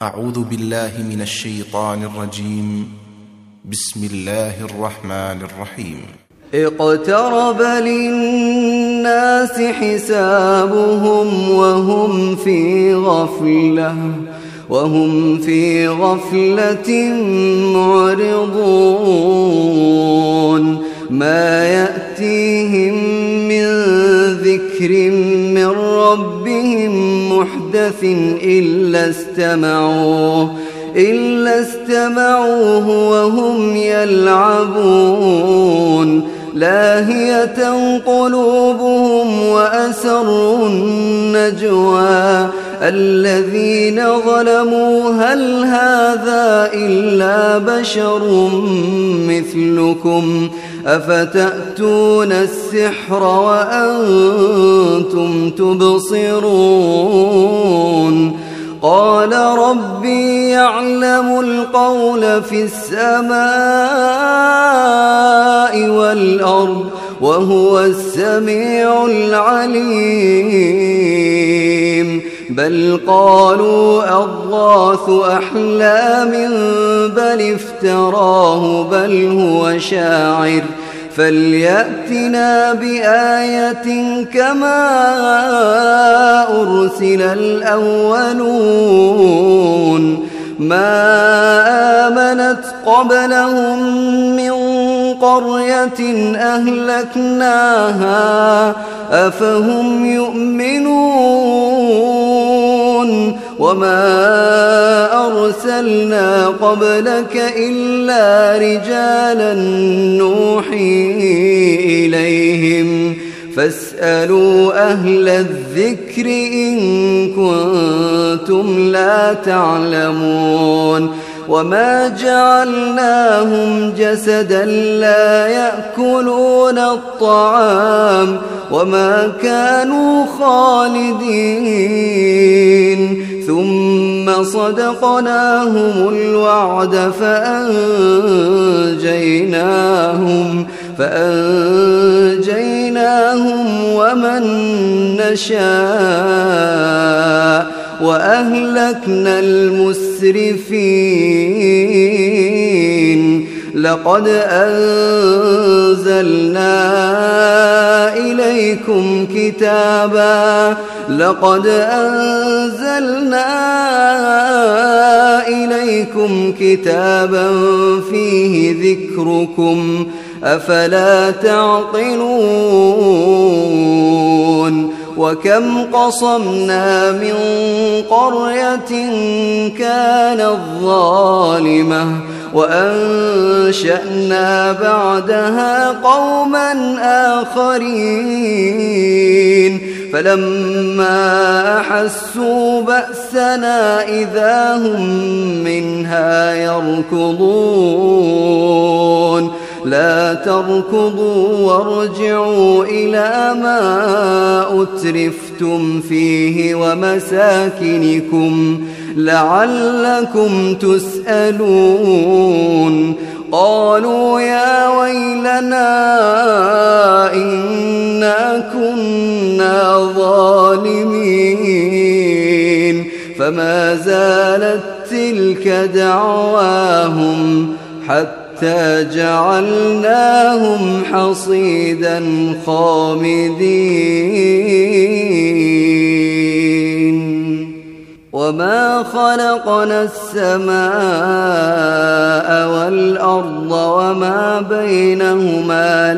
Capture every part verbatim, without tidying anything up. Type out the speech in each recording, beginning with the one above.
أعوذ بالله من الشيطان الرجيم. بسم الله الرحمن الرحيم. اقترب للناس حسابهم وهم في غفلة وهم في غفلة معرضون ما يأتيهم من ذكر من ربهم محدث إلا استمعوه إلا استمعوه وهم يلعبون لاهية قلوبهم وأسروا النجوى الذين ظلموا هل هذا إلا بشر مثلكم أفتأتون السحر وأنتم تبصرون قال ربي يعلم القول في السماء والأرض وهو السميع العليم بل قالوا أضغاث أحلام بل افتراه بل هو شاعر فليأتنا بآية كما أرسل الأولون ما آمنت قبلهم من قرية أهلكناها أفهم يؤمنون وما أرسلنا قبلك إلا رجالا نوحي إليهم فاسألوا أهل الذكر إن كنتم لا تعلمون وما جعلناهم جسدا لا يأكلون الطعام وما كانوا خالدين ثم صدقناهم الوعد فأنجيناهم فأنجيناهم ومن نشاء وأهلكنا المسرفين لقد أنزلنا إليكم كتابا لقد أنزلنا إليكم كتابا فيه ذكركم أفلا تعقلون وكم قصمنا من قرية كانت ظالمة وأنشأنا بعدها قوما آخرين فلما أحسوا بأسنا إذا هم منها يركضون لا تركضوا وارجعوا إلى ما أترفتم فيه ومساكنكم لعلكم تسألون قالوا يا ويلنا إنا كنا ظالمين فما زالت تلك دعواهم حتى جعلناهم حصيدا خامدين وما خلقنا السماء والأرض وما بينهما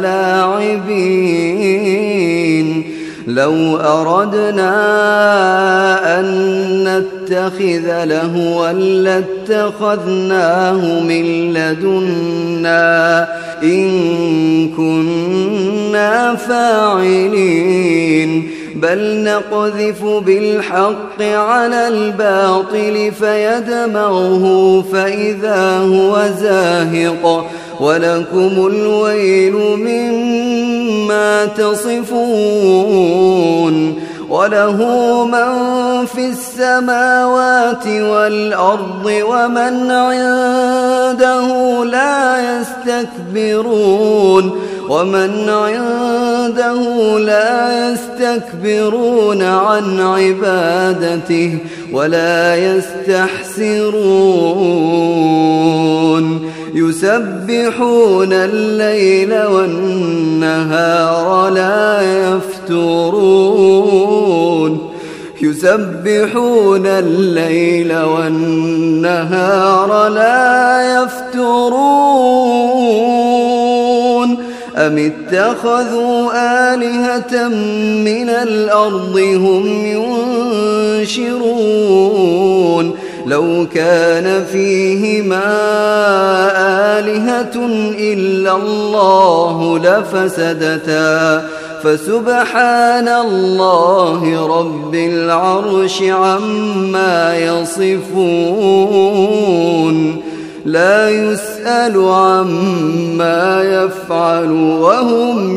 لاعبين لو أردنا أن نتخذ لهوا لاتخذناه من لدنا إن كنا فاعلين بل نقذف بالحق على الباطل فيدمغه فإذا هو زاهق ولكم الويل مما تصفون وله من في السماوات والأرض ومن عنده لا يستكبرون ومن عنده لا يستكبرون عن عبادته ولا يستحسرون يسبحون الليل والنهار لا يفترون يسبحون الليل والنهار لا يفترون أم اتخذوا آلهة من الأرض هم ينشرون لو كان فيهما آلهة إلا الله لفسدتا فسبحان الله رب العرش عما يصفون لا يسأل عما يفعل وهم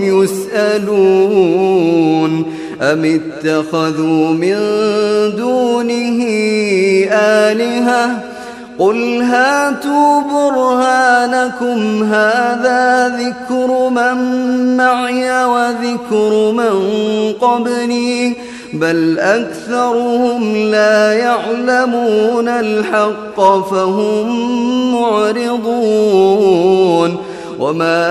يسألون أم اتخذوا من دونه آلهة قل هاتوا برهانكم هذا ذكر من معي وذكر من قبلي بل أكثرهم لا يعلمون الحق فهم معرضون وما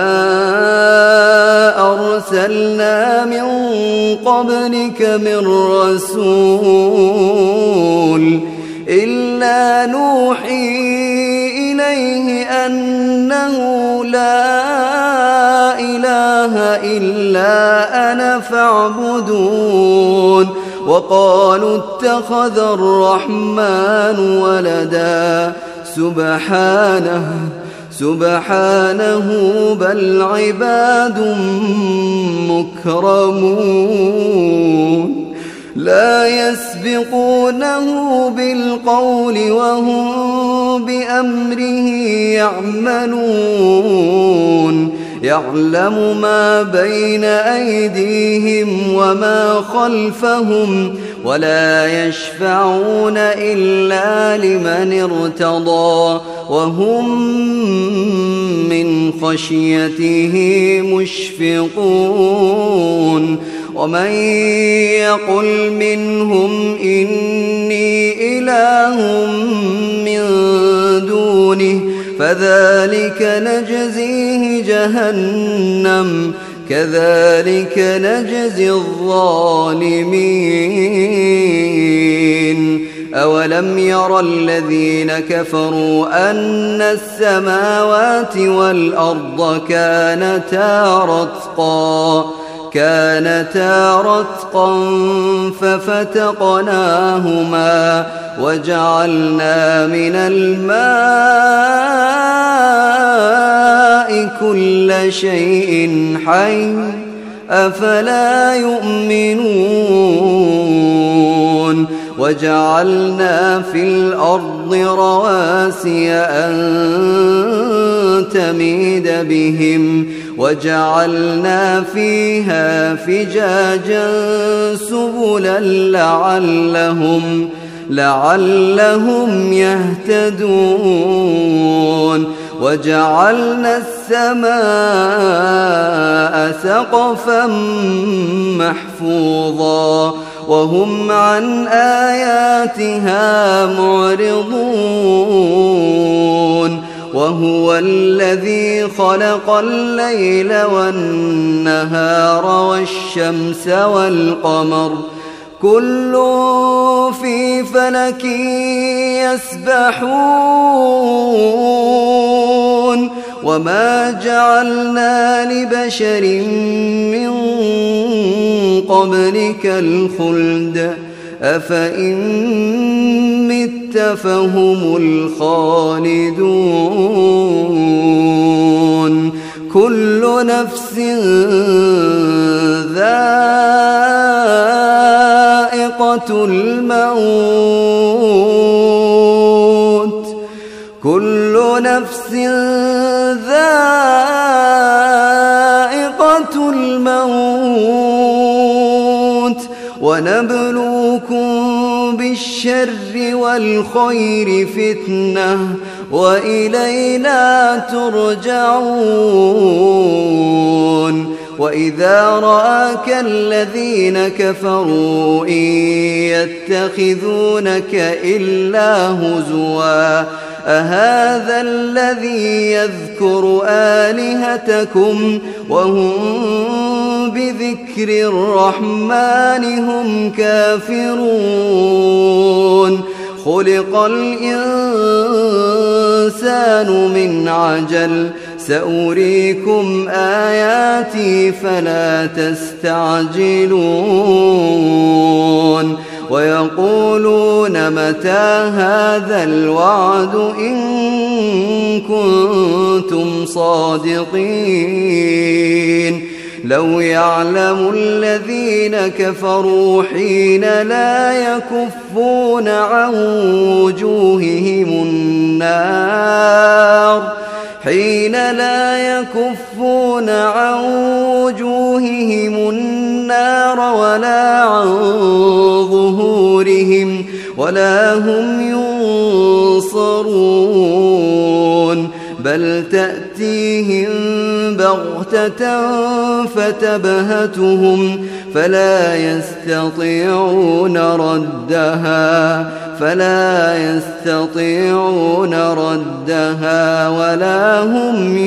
أرسلنا من قبلك من رسول إلا نوحي إليه أنه لا إله إلا أنا فاعبدون وقالوا اتخذ الرحمن ولدا سبحانه سبحانه بل عباد مكرمون لا يسبقونه بالقول وهم بأمره يعملون يعلم ما بين أيديهم وما خلفهم ولا يشفعون إلا لمن ارتضى وهم من خشيته مشفقون ومن يقل منهم إني إله من دونه فذلك نجزيه جهنم كذلك نجزي الظالمين أولم ير الذين كفروا أن السماوات والأرض كانتا رتقا كانتا رتقا ففتقناهما وجعلنا من الماء كل شيء حي أفلا يؤمنون وجعلنا في الأرض رواسي أن تميد بهم وجعلنا فيها فجاجا سبلا لعلهم لعلهم يهتدون وجعلنا السماء سقفا محفوظا وهم عن آياتها معرضون وهو الذي خلق الليل والنهار والشمس والقمر كل في فلك يسبحون وما جعلنا لبشر من قبلك الخلد أفإن مت فهم الخالدون كل نفس ذائقة الموت كل نفس ذائقة الموت ونبلوكم بالشر الشر والخير فتنة وإلينا ترجعون وإذا رآك الذين كفروا إن يتخذونك إلا هزوا أهذا الذي يذكر آلهتكم وهم بذكر الرحمن هم كافرون خلق الإنسان من عجل سأريكم آياتي فلا تستعجلون ويقولون متى هذا الوعد إن كنتم صادقين لو يعلم الذين كفروا حين لا يكفون عن وجوههم النار حين لا يكفون عن وجوههم النار ولا عن ظهورهم ولا هم ينصرون بل تأتيهم بغتة فتبهتهم فلا يستطيعون ردها فلا يستطيعون ردها ولا هم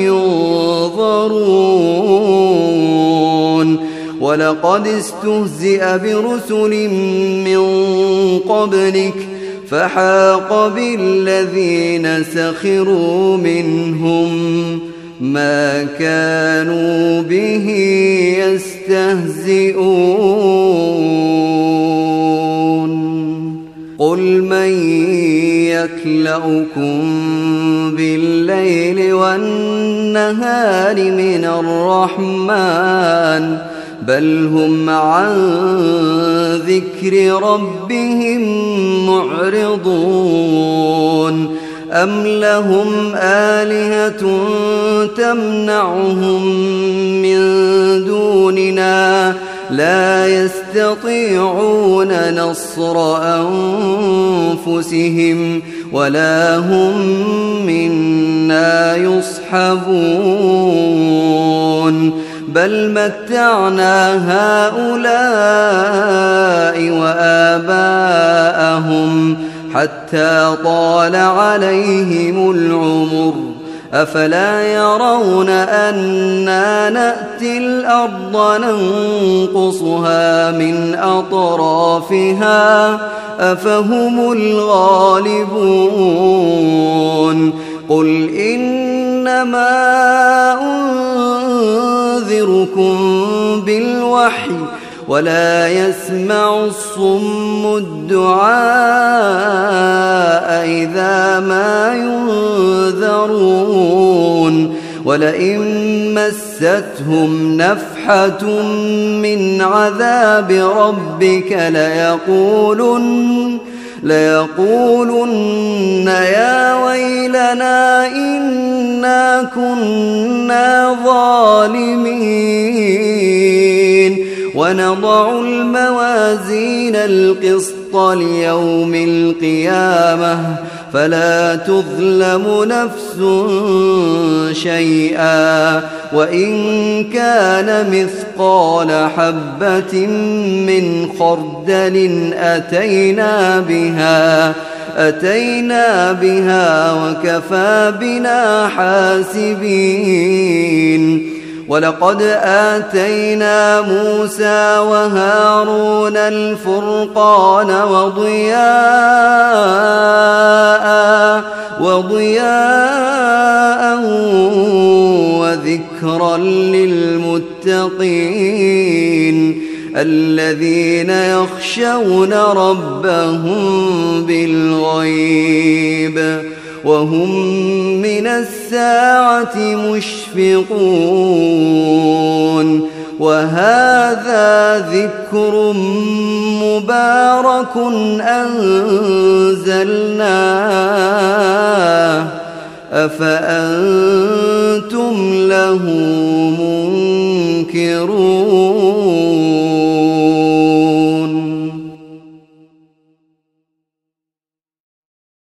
ينظرون ولقد استهزئ برسل من قبلك فحاق بالذين سخروا منهم ما كانوا به يستهزئون قل من يكلؤكم بالليل والنهار من الرحمن بل هم عن ذكر ربهم معرضون أم لهم آلهة تمنعهم من دوننا لا يستطيعون نصر أنفسهم ولا هم منا يصحبون بل متعنا هؤلاء وآباءهم حتى طال عليهم العمر أفلا يرون أنا نأتي الأرض ننقصها من أطرافها أفهم الغالبون قل إنما أنذركم بالوحي ولا يسمع الصم الدعاء إذا ما ينذرون ولئن مستهم نفحة من عذاب ربك ليقولن ليقولن يا ويلنا إنا كنا ظالمين ونضع الموازين القسط ليوم القيامة فلا تظلم نفس شيئا وإن كان مثقال حبة من خردل أتينا بها أتينا بها وكفى بنا حاسبين ولقد آتينا موسى وهارون الفرقان وضياء وضياء وذكرا للمتقين الذين يخشون ربهم بالغيب وهم من الساعة مشفقون وهذا ذكر مبارك أنزلناه أفأنتم له